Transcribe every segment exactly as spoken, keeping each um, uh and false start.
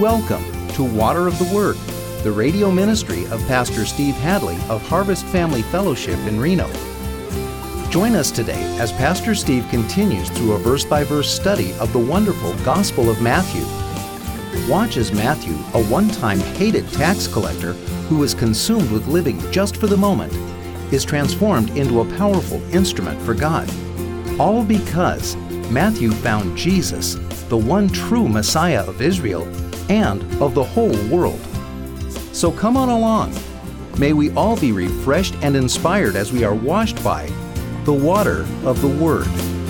Welcome to Water of the Word, the radio ministry of Pastor Steve Hadley of Harvest Family Fellowship in Reno. Join us today as Pastor Steve continues through a verse-by-verse study of the wonderful Gospel of Matthew. Watch as Matthew, a one-time hated tax collector who was consumed with living just for the moment, is transformed into a powerful instrument for God. All because Matthew found Jesus, the one true Messiah of Israel and of the whole world. So come on along. May we all be refreshed and inspired as we are washed by the water of the Word.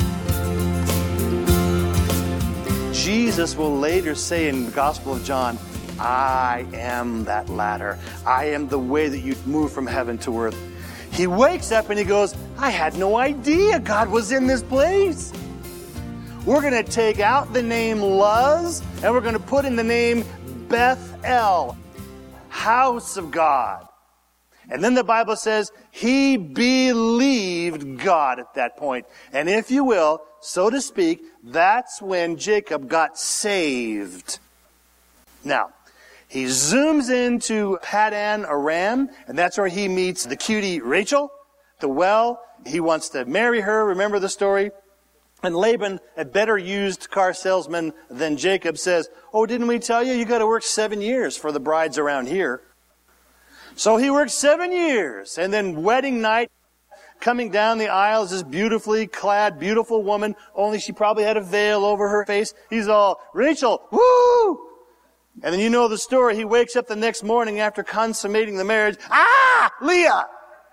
Jesus will later say in the Gospel of John, I am that ladder. I am the way that you move from heaven to earth. He wakes up and he goes, I had no idea God was in this place. We're going to take out the name Luz and we're going to put in the name Bethel, house of God. And then the Bible says he believed God at that point. And if you will, so to speak, that's when Jacob got saved. Now, he zooms into Paddan Aram, and that's where he meets the cutie Rachel, the well. He wants to marry her. Remember the story? And Laban, a better used car salesman than Jacob, says, oh, didn't we tell you, you got to work seven years for the brides around here? So he worked seven years, and then wedding night, coming down the aisle is this beautifully clad, beautiful woman, only she probably had a veil over her face. He's all, Rachel, woo! And then you know the story. He wakes up the next morning after consummating the marriage. Ah! Leah!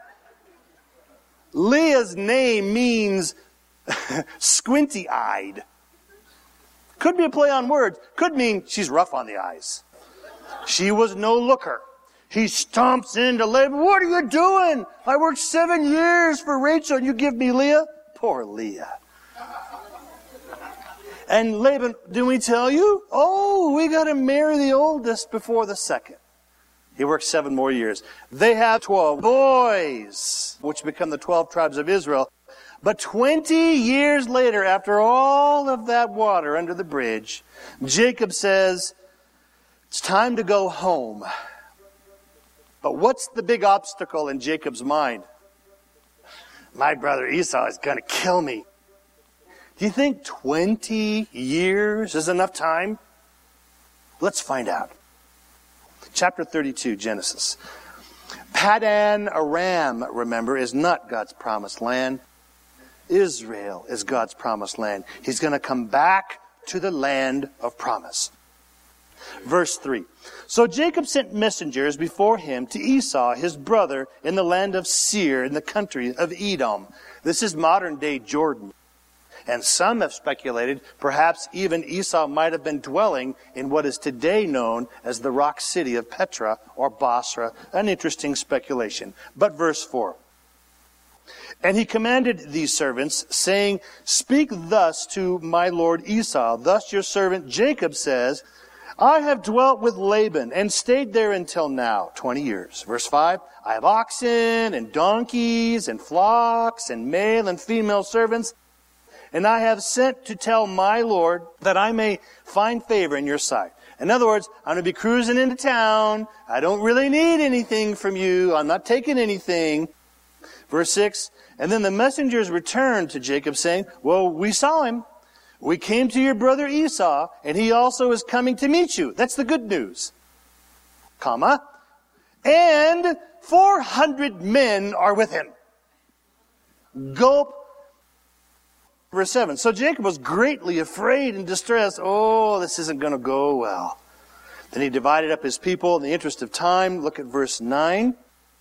Leah's name means squinty-eyed. Could be a play on words. Could mean she's rough on the eyes. She was no looker. He stomps into Laban. What are you doing? I worked seven years for Rachel and you give me Leah? Poor Leah. And Laban, didn't we tell you? Oh, we got to marry the oldest before the second. He worked seven more years. They have twelve boys, which become the twelve tribes of Israel. But twenty years later, after all of that water under the bridge, Jacob says, it's time to go home. But what's the big obstacle in Jacob's mind? My brother Esau is going to kill me. Do you think twenty years is enough time? Let's find out. Chapter thirty-two, Genesis. Paddan Aram, remember, is not God's promised land. Israel is God's promised land. He's going to come back to the land of promise. Verse three. So Jacob sent messengers before him to Esau, his brother, in the land of Seir, in the country of Edom. This is modern-day Jordan. And some have speculated perhaps even Esau might have been dwelling in what is today known as the rock city of Petra or Basra. An interesting speculation. But verse four. And he commanded these servants, saying, speak thus to my lord Esau. Thus your servant Jacob says, I have dwelt with Laban and stayed there until now, twenty years. Verse five, I have oxen and donkeys and flocks and male and female servants. And I have sent to tell my Lord that I may find favor in your sight. In other words, I'm going to be cruising into town. I don't really need anything from you. I'm not taking anything. Verse six, and then the messengers returned to Jacob saying, well, we saw him. We came to your brother Esau, and he also is coming to meet you. That's the good news. Comma. And four hundred men are with him. Gulp. Verse seven. So Jacob was greatly afraid and distressed. Oh, this isn't going to go well. Then he divided up his people in the interest of time. Look at verse nine.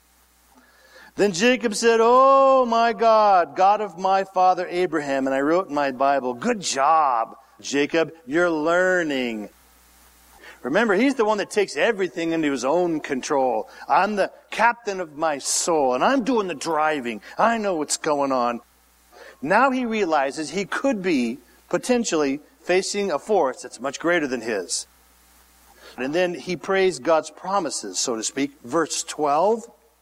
Then Jacob said, oh my God, God of my father Abraham. And I wrote in my Bible, good job, Jacob, you're learning. Remember, he's the one that takes everything into his own control. I'm the captain of my soul, and I'm doing the driving. I know what's going on. Now he realizes he could be potentially facing a force that's much greater than his. And then he prays God's promises, so to speak. Verse twelve.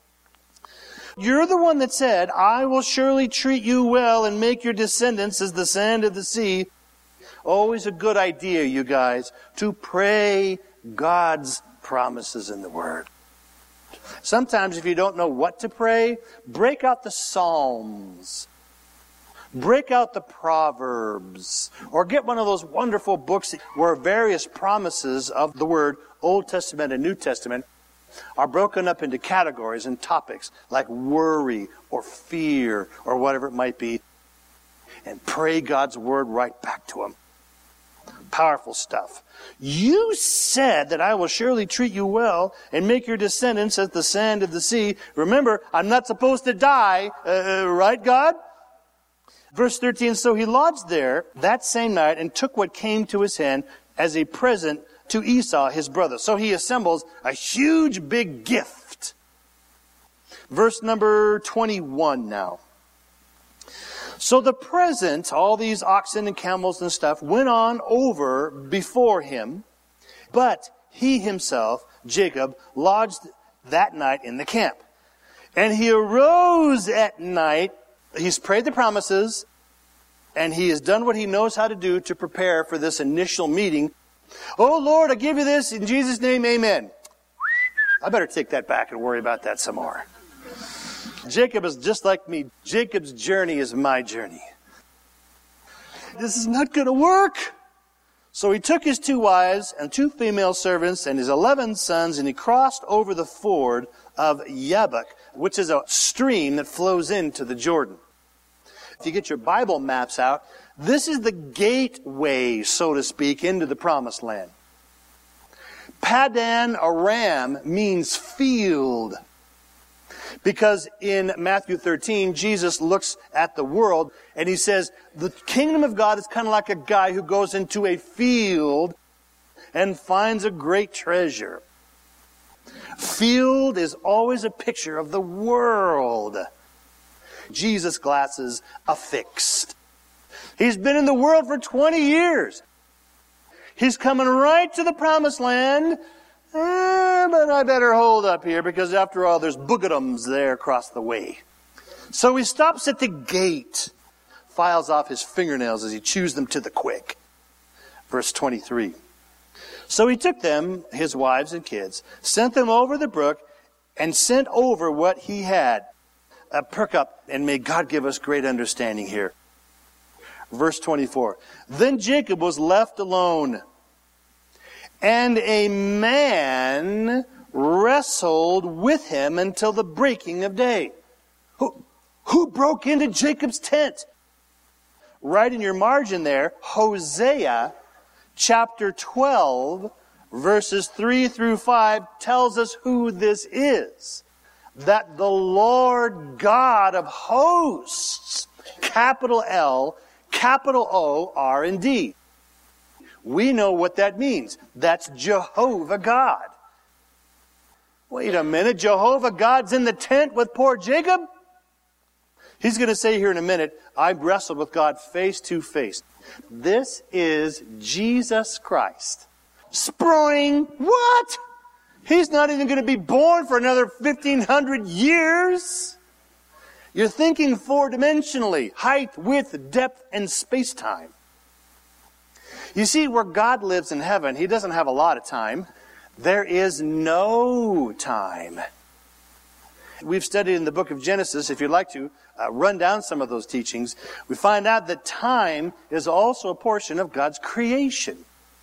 You're the one that said, I will surely treat you well and make your descendants as the sand of the sea. Always a good idea, you guys, to pray God's promises in the Word. Sometimes if you don't know what to pray, break out the Psalms. Break out the Proverbs. Or get one of those wonderful books where various promises of the Word, Old Testament and New Testament, are broken up into categories and topics like worry or fear or whatever it might be. And pray God's Word right back to Him. Powerful stuff. You said that I will surely treat you well and make your descendants as the sand of the sea. Remember, I'm not supposed to die, uh, right, God? Verse thirteen, so he lodged there that same night and took what came to his hand as a present to Esau, his brother. So he assembles a huge big gift. Verse number twenty-one now. So the present, all these oxen and camels and stuff, went on over before him. But he himself, Jacob, lodged that night in the camp. And he arose at night. He's prayed the promises. And he has done what he knows how to do to prepare for this initial meeting. Oh, Lord, I give you this in Jesus' name, amen. I better take that back and worry about that some more. Jacob is just like me. Jacob's journey is my journey. This is not going to work. So he took his two wives and two female servants and his eleven sons, and he crossed over the ford of Jabbok, which is a stream that flows into the Jordan. If you get your Bible maps out, this is the gateway, so to speak, into the Promised Land. Padan Aram means field. Because in Matthew thirteen, Jesus looks at the world and he says, the kingdom of God is kind of like a guy who goes into a field and finds a great treasure. Field is always a picture of the world. Jesus' glasses affixed. He's been in the world for twenty years. He's coming right to the Promised Land. Eh, but I better hold up here because after all, there's boogadums there across the way. So he stops at the gate, files off his fingernails as he chews them to the quick. Verse twenty-three. So he took them, his wives and kids, sent them over the brook, and sent over what he had. Uh, perk up, and may God give us great understanding here. Verse twenty-four. Then Jacob was left alone. And a man wrestled with him until the breaking of day. Who, who broke into Jacob's tent? Right in your margin there, Hosea chapter twelve, verses three through five tells us who this is. That the Lord God of hosts, capital L, capital O, R and D. We know what that means. That's Jehovah God. Wait a minute, Jehovah God's in the tent with poor Jacob? He's going to say here in a minute, I wrestled with God face to face. This is Jesus Christ. Sproing, what? He's not even going to be born for another fifteen hundred years. You're thinking four-dimensionally, height, width, depth, and space-time. You see, where God lives in heaven, He doesn't have a lot of time. There is no time. We've studied in the book of Genesis, if you'd like to uh, run down some of those teachings, we find out that time is also a portion of God's creation.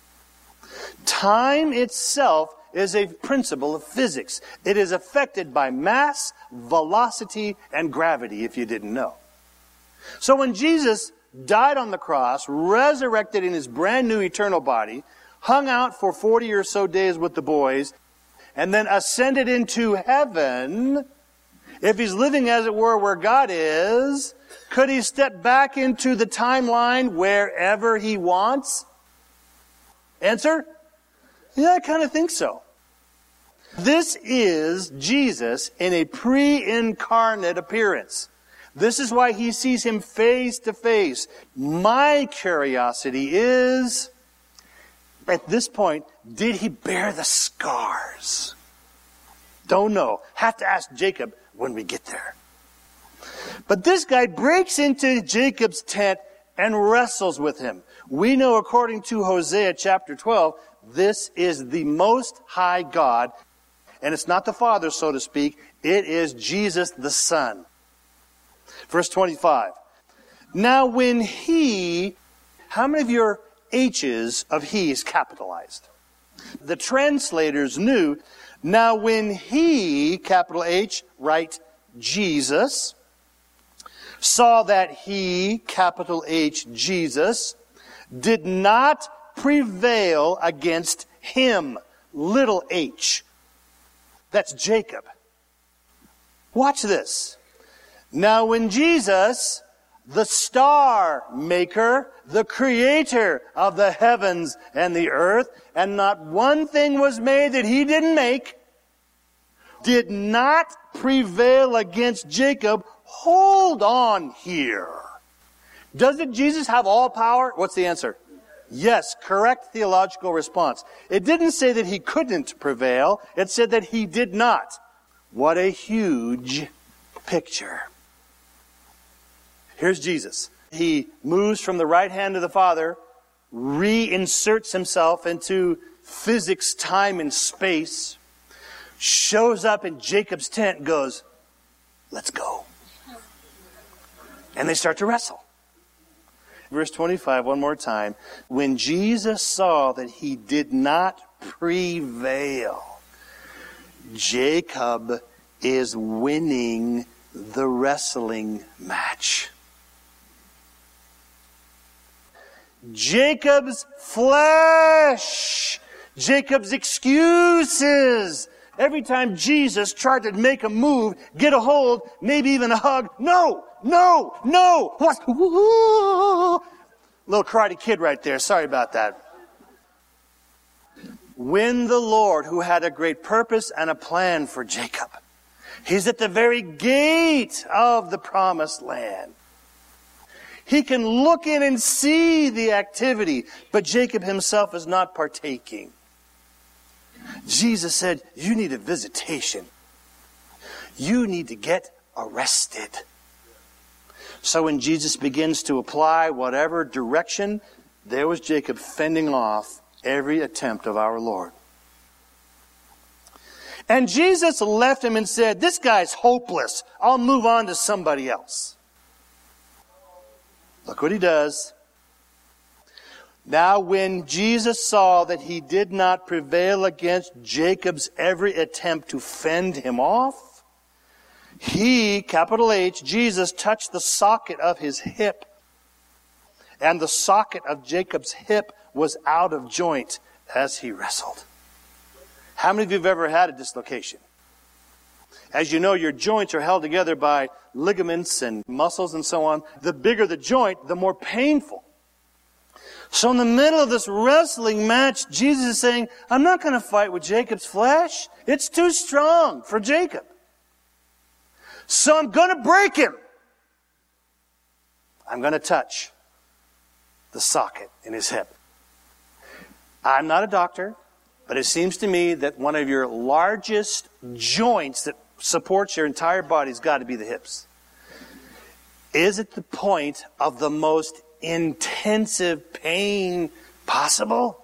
Time itself is a principle of physics. It is affected by mass, velocity, and gravity, if you didn't know. So when Jesus died on the cross, resurrected in His brand new eternal body, hung out for forty or so days with the boys, and then ascended into heaven, if He's living, as it were, where God is, could He step back into the timeline wherever He wants? Answer? Yeah, I kind of think so. This is Jesus in a pre-incarnate appearance. This is why He sees Him face to face. My curiosity is, at this point, did He bear the scars? Don't know. Have to ask Jacob when we get there. But this guy breaks into Jacob's tent and wrestles with him. We know, according to Hosea chapter twelve, this is the Most High God. And it's not the Father, so to speak. It is Jesus the Son. Verse twenty-five. Now when he, how many of your H's of he is capitalized? The translators knew. Now when he, capital H, write Jesus, saw that he, capital H, Jesus, did not prevail against him, little h. That's Jacob. Watch this. Now when Jesus, the star maker, the creator of the heavens and the earth, and not one thing was made that he didn't make, did not prevail against Jacob. Hold on here. Doesn't Jesus have all power? What's the answer? Yes, correct theological response. It didn't say that he couldn't prevail. It said that he did not. What a huge picture. Here's Jesus. He moves from the right hand of the Father, reinserts himself into physics, time, and space, shows up in Jacob's tent and goes, let's go. And they start to wrestle. Verse twenty-five, one more time. When Jesus saw that he did not prevail, Jacob is winning the wrestling match. Jacob's flesh, Jacob's excuses. Every time Jesus tried to make a move, get a hold, maybe even a hug, no, no, no. What? Woo-hoo. Little karate kid right there. Sorry about that. When the Lord, who had a great purpose and a plan for Jacob, he's at the very gate of the promised land. He can look in and see the activity, but Jacob himself is not partaking. Jesus said, you need a visitation. You need to get arrested. So when Jesus begins to apply whatever direction, there was Jacob fending off every attempt of our Lord. And Jesus left him and said, this guy's hopeless. I'll move on to somebody else. Look what he does. Now when Jesus saw that he did not prevail against Jacob's every attempt to fend him off, he, capital H, Jesus, touched the socket of his hip. And the socket of Jacob's hip was out of joint as he wrestled. How many of you have ever had a dislocation? As you know, your joints are held together by ligaments and muscles and so on. The bigger the joint, the more painful. So in the middle of this wrestling match, Jesus is saying, I'm not going to fight with Jacob's flesh. It's too strong for Jacob. So I'm going to break him. I'm going to touch the socket in his hip. I'm not a doctor, but it seems to me that one of your largest joints that supports your entire body has got to be the hips. Is it the point of the most intensive pain possible?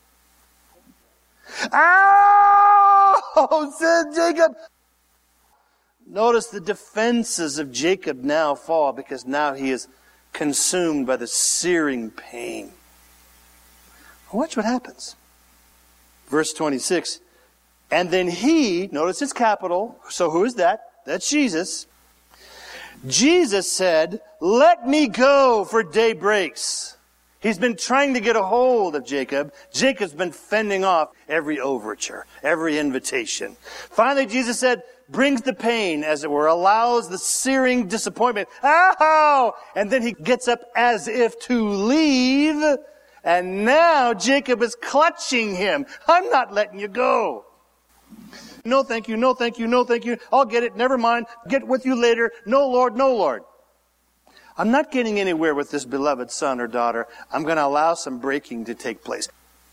Ow! Said Jacob. Notice the defenses of Jacob now fall because now he is consumed by the searing pain. Watch what happens. Verse twenty-six. And then he, notice it's capital, so who is that? That's Jesus. Jesus said, let me go, for day breaks. He's been trying to get a hold of Jacob. Jacob's been fending off every overture, every invitation. Finally, Jesus said, brings the pain, as it were, allows the searing disappointment. Ow! And then he gets up as if to leave. And now Jacob is clutching him. I'm not letting you go. No, thank you. No, thank you. No, thank you. I'll get it. Never mind. Get with you later. No, Lord. No, Lord. I'm not getting anywhere with this beloved son or daughter. I'm going to allow some breaking to take place.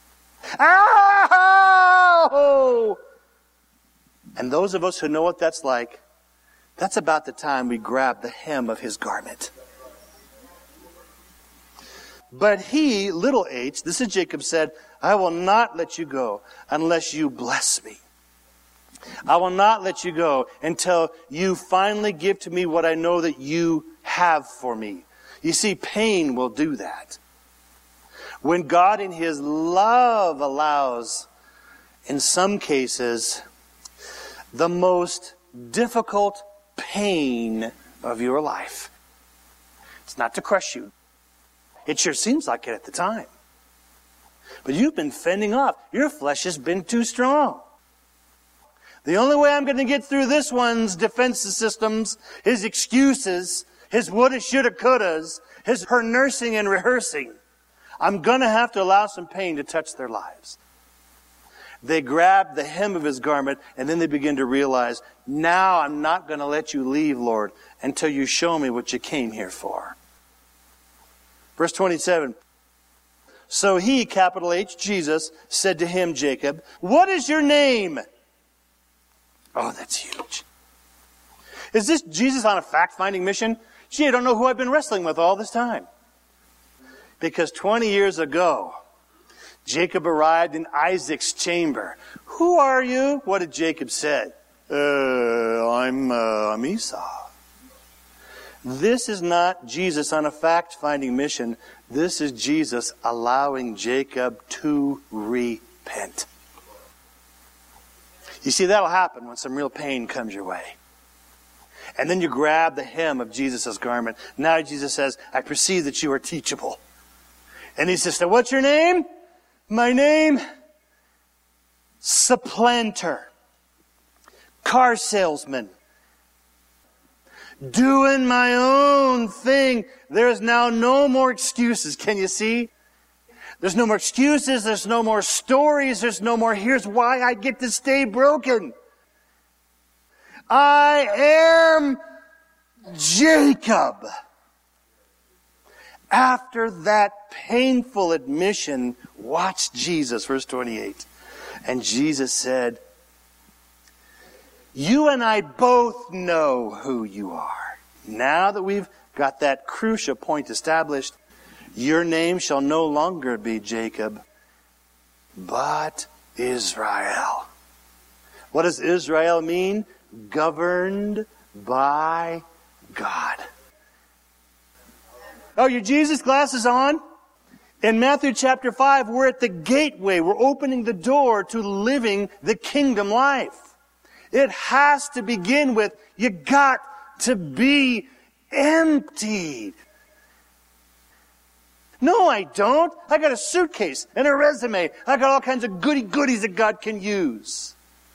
Ow! And those of us who know what that's like, that's about the time we grab the hem of his garment. But he, little h, this is Jacob, said, I will not let you go unless you bless me. I will not let you go until you finally give to me what I know that you have for me. You see, pain will do that. When God in His love allows, in some cases, the most difficult pain of your life. It's not to crush you. It sure seems like it at the time. But you've been fending off. Your flesh has been too strong. The only way I'm going to get through this one's defense systems, his excuses, his woulda, shoulda, couldas, his her nursing and rehearsing, I'm going to have to allow some pain to touch their lives. They grab the hem of his garment, and then they begin to realize, now I'm not going to let you leave, Lord, until you show me what you came here for. Verse twenty-seven. So he, capital H, Jesus, said to him, Jacob, what is your name? Oh, that's huge. Is this Jesus on a fact-finding mission? Gee, I don't know who I've been wrestling with all this time. Because twenty years ago, Jacob arrived in Isaac's chamber. Who are you? What did Jacob say? Uh, I'm, uh, I'm Esau. This is not Jesus on a fact-finding mission. This is Jesus allowing Jacob to repent. You see, that'll happen when some real pain comes your way. And then you grab the hem of Jesus' garment. Now Jesus says, I perceive that you are teachable. And he says, what's your name? My name? Supplanter. Car salesman. Doing my own thing. There's now no more excuses. Can you see? There's no more excuses. There's no more stories. There's no more, here's why I get to stay broken. I am Jacob. After that painful admission, watch Jesus, verse twenty-eight. And Jesus said, you and I both know who you are. Now that we've got that crucial point established, your name shall no longer be Jacob, but Israel. What does Israel mean? Governed by God. Oh, your Jesus glasses on? In Matthew chapter five, we're at the gateway. We're opening the door to living the kingdom life. It has to begin with, you got to be emptied. No, I don't. I got a suitcase and a resume. I got all kinds of goody goodies that God can use.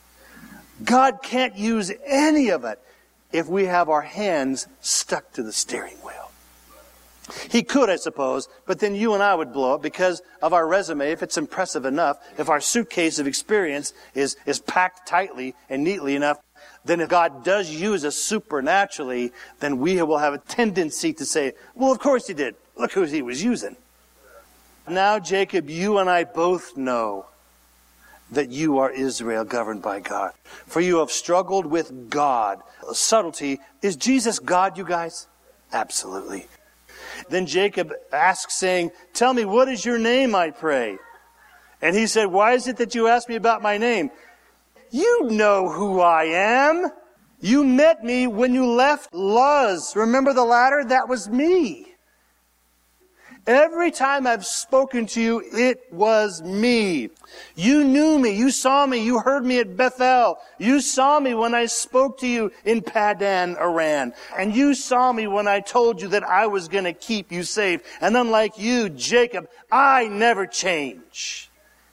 God can't use any of it if we have our hands stuck to the steering wheel. He could, I suppose, but then you and I would blow it because of our resume, if it's impressive enough, if our suitcase of experience is, is packed tightly and neatly enough, then if God does use us supernaturally, then we will have a tendency to say, well, of course He did. Look who He was using. Now, Jacob, you and I both know that you are Israel governed by God. For you have struggled with God. Subtlety. Is Jesus God, you guys? Absolutely. Then Jacob asks, saying, tell me, what is your name, I pray? And he said, why is it that you ask me about my name? You know who I am. You met me when you left Luz. Remember the ladder? That was me. Every time I've spoken to you, it was me. You knew me. You saw me. You heard me at Bethel. You saw me when I spoke to you in Padan Aram. And you saw me when I told you that I was going to keep you safe. And unlike you, Jacob, I never change.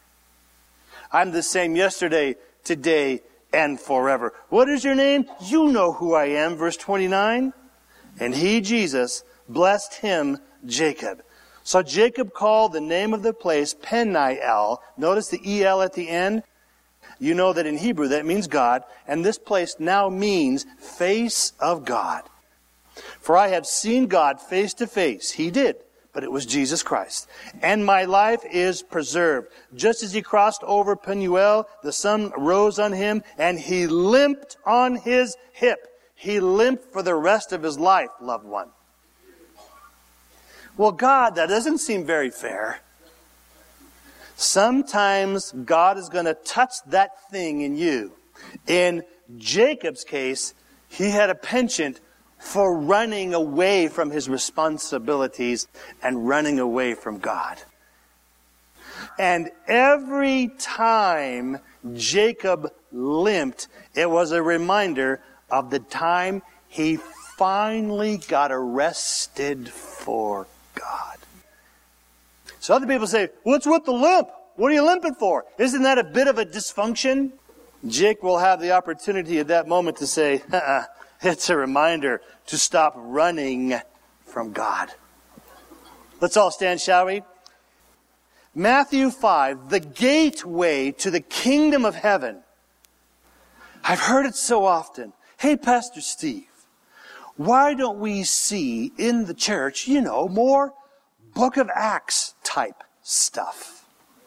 I'm the same yesterday, today, and forever. What is your name? You know who I am. Verse twenty-nine. And he, Jesus, blessed him, Jacob. So Jacob called the name of the place Peniel. Notice the E L at the end. You know that in Hebrew that means God. And this place now means face of God. For I have seen God face to face. He did. But it was Jesus Christ. And my life is preserved. Just as he crossed over Peniel, the sun rose on him and he limped on his hip. He limped for the rest of his life, loved one. Well, God, that doesn't seem very fair. Sometimes God is going to touch that thing in you. In Jacob's case, he had a penchant for running away from his responsibilities and running away from God. And every time Jacob limped, it was a reminder of the time he finally got arrested for God. So other people say, what's with the limp? What are you limping for? Isn't that a bit of a dysfunction? Jake will have the opportunity at that moment to say, uh-uh, it's a reminder to stop running from God. Let's all stand, shall we? Matthew five, the gateway to the kingdom of heaven. I've heard it so often. Hey, Pastor Steve, why don't we see in the church, you know, more Book of Acts type stuff?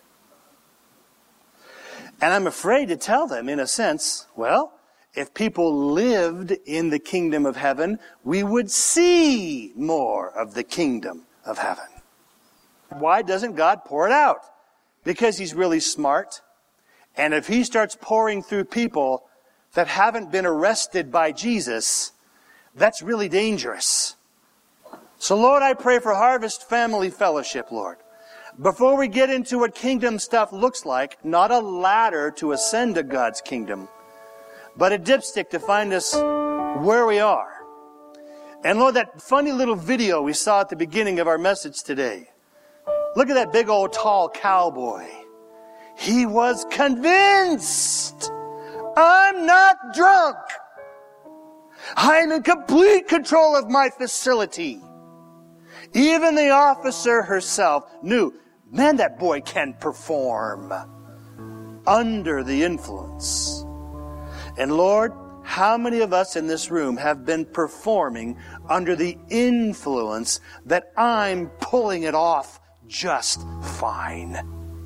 And I'm afraid to tell them, in a sense, well, if people lived in the kingdom of heaven, we would see more of the kingdom of heaven. Why doesn't God pour it out? Because he's really smart. And if he starts pouring through people that haven't been arrested by Jesus, that's really dangerous. So Lord, I pray for Harvest Family Fellowship, Lord. Before we get into what kingdom stuff looks like, not a ladder to ascend to God's kingdom, but a dipstick to find us where we are. And Lord, that funny little video we saw at the beginning of our message today. Look at that big old tall cowboy. He was convinced. I'm not drunk. I'm in complete control of my facility. Even the officer herself knew, man, that boy can perform under the influence. And Lord, how many of us in this room have been performing under the influence that I'm pulling it off just fine?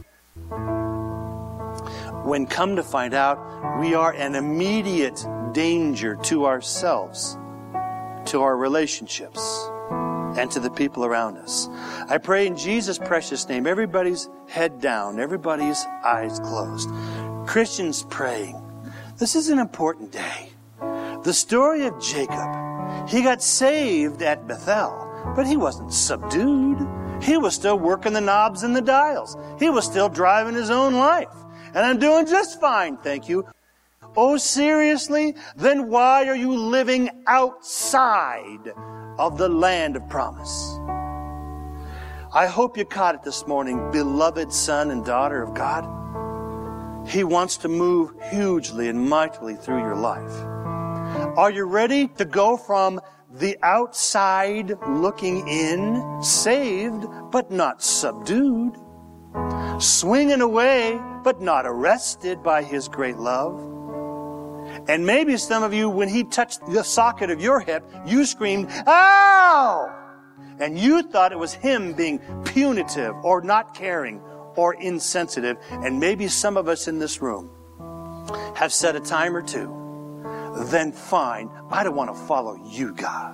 When come to find out, we are an immediate danger to ourselves, to our relationships, and to the people around us. I pray in Jesus' precious name, everybody's head down, everybody's eyes closed. Christians praying. This is an important day. The story of Jacob. He got saved at Bethel, but he wasn't subdued. He was still working the knobs and the dials. He was still driving his own life. And I'm doing just fine, thank you. Oh, seriously? Then why are you living outside of the land of promise? I hope you caught it this morning, beloved son and daughter of God. He wants to move hugely and mightily through your life. Are you ready to go from the outside looking in, saved but not subdued, swinging away but not arrested by his great love? And maybe some of you, when he touched the socket of your hip, you screamed, ow! And you thought it was him being punitive or not caring or insensitive. And maybe some of us in this room have set a time or two. Then fine, I don't want to follow you, God.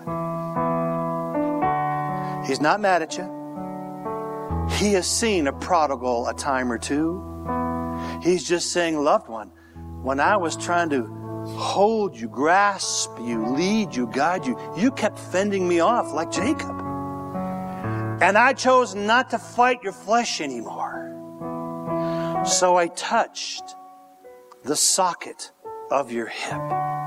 He's not mad at you. He has seen a prodigal a time or two. He's just saying, loved one, when I was trying to hold you, grasp you, lead you, guide you, you kept fending me off like Jacob. And I chose not to fight your flesh anymore. So I touched the socket of your hip.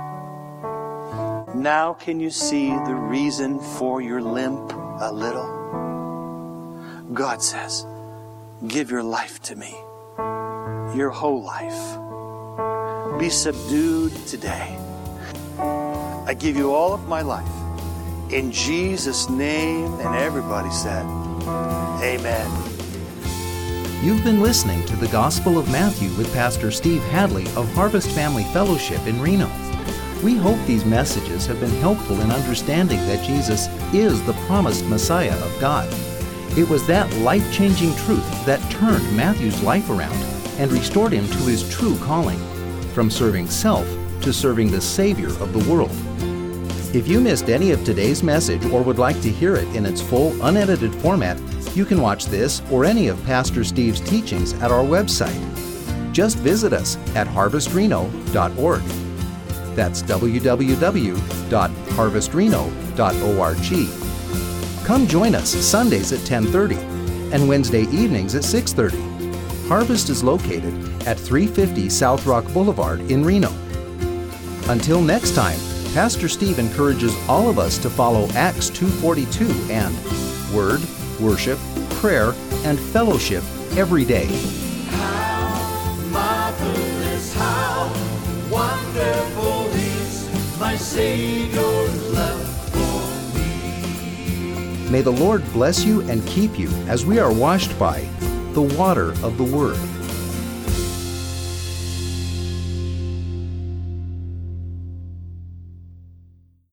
Now can you see the reason for your limp a little? God says, give your life to me, your whole life. Be subdued today. I give you all of my life. In Jesus' name, and everybody said, amen. You've been listening to the Gospel of Matthew with Pastor Steve Hadley of Harvest Family Fellowship in Reno. We hope these messages have been helpful in understanding that Jesus is the promised Messiah of God. It was that life-changing truth that turned Matthew's life around and restored him to his true calling, from serving self to serving the Savior of the world. If you missed any of today's message or would like to hear it in its full, unedited format, You can watch this or any of Pastor Steve's teachings at our website. Just visit us at harvest reno dot org. That's w w w dot harvest reno dot org. Come join us Sundays at ten thirty and Wednesday evenings at six thirty. Harvest is located at three fifty South Rock Boulevard in Reno. Until next time, Pastor Steve encourages all of us to follow Acts two forty-two and Word, Worship, Prayer, and Fellowship every day. How marvelous, how wonderful is my Savior's love for me. May the Lord bless you and keep you as we are washed by the water of the Word.